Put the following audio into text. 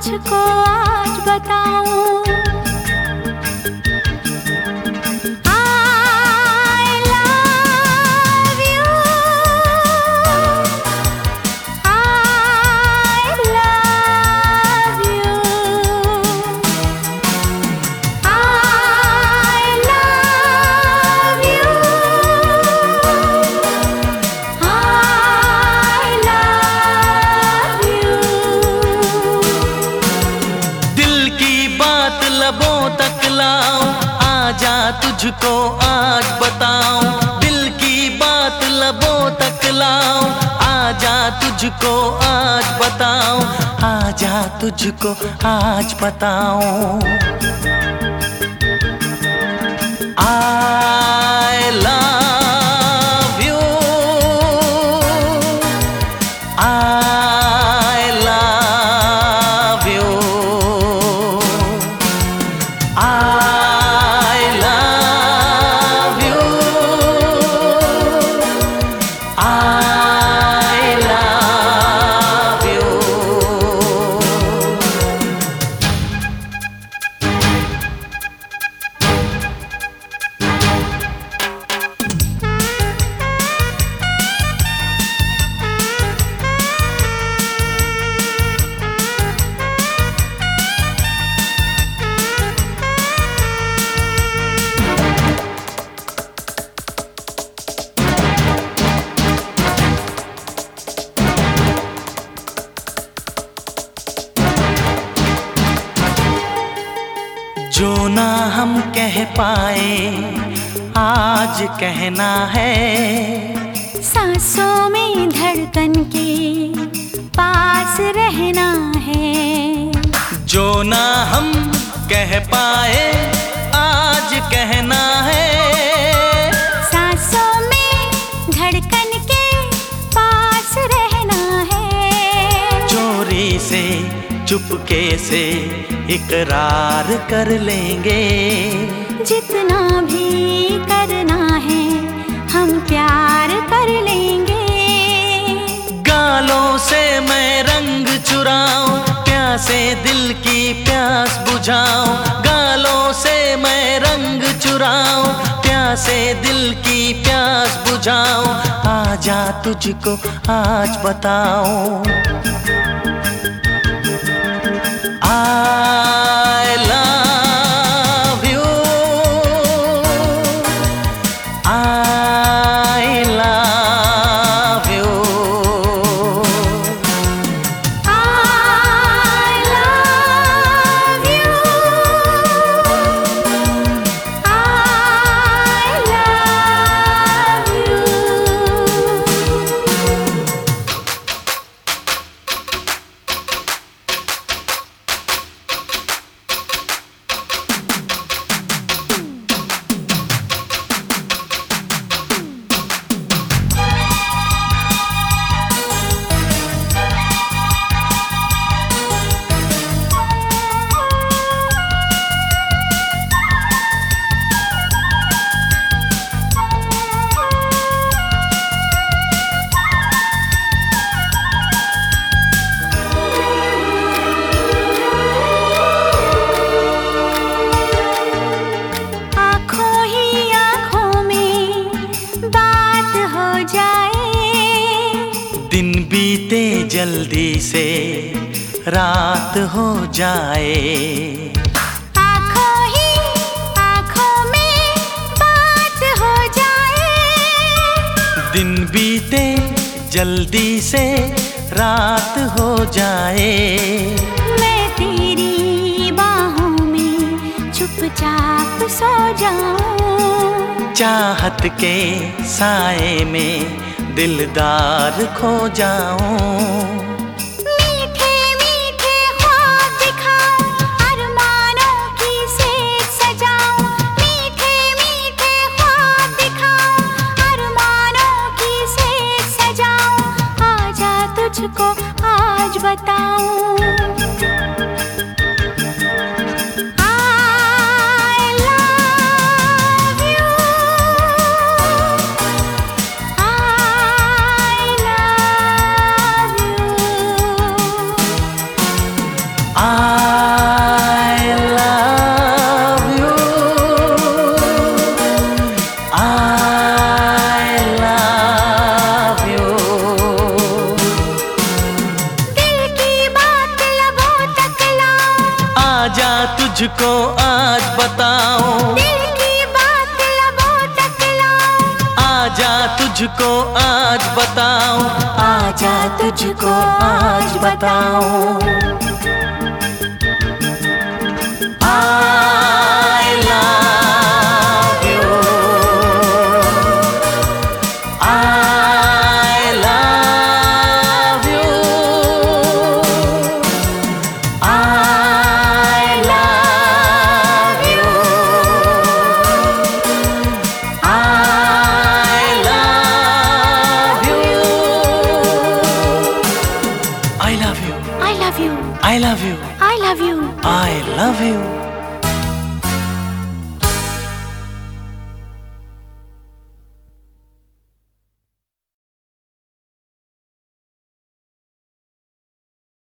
तुझको आज बताऊं। लबों तक लाऊं, आजा तुझको आज बताऊं। दिल की बात लबों तक लाऊं, आजा तुझको आज बताऊं। आजा तुझको आज बताऊं। I love you, I love you, I love you, I love you। जो ना हम कह पाए आज कहना है, सांसों में धड़कन के पास रहना है। जो ना हम कह पाए आज कहना है, सांसों में धड़कन के पास रहना है। चोरी से चुपके से इकरार कर लेंगे, जितना भी करना है हम प्यार कर लेंगे। गालों से मैं रंग चुराऊं, प्यासे दिल की प्यास बुझाऊं। गालों से मैं रंग चुराऊं, प्यासे दिल की प्यास बुझाऊं। आजा तुझको आज बताऊं। I love you, I love you, I love you, I love you। दिन बीते जल्दी से रात हो जाए, आँखों ही आँखों में बात हो जाए। दिन बीते जल्दी से रात हो जाए। मैं तेरी बाहों में चुपचाप सो जाऊं, चाहत के साए में दिलदार खो जाऊं। मीठे मीठे ख्वाब दिखाऊं, अरमानों की सेज सजाऊं। मीठे मीठे ख्वाब दिखाऊं, अरमानों की सेज सजाऊं। आजा तुझको आज बताऊं। I love you, आजा तुझको आज बताऊं, दिल की बात लबों तक लाऊं। आजा तुझको आज बताऊं, आजा तुझको आज बताऊं। I love you, I love you, I love you, I love you, I love you, I love you, I love you, I love you. I love you.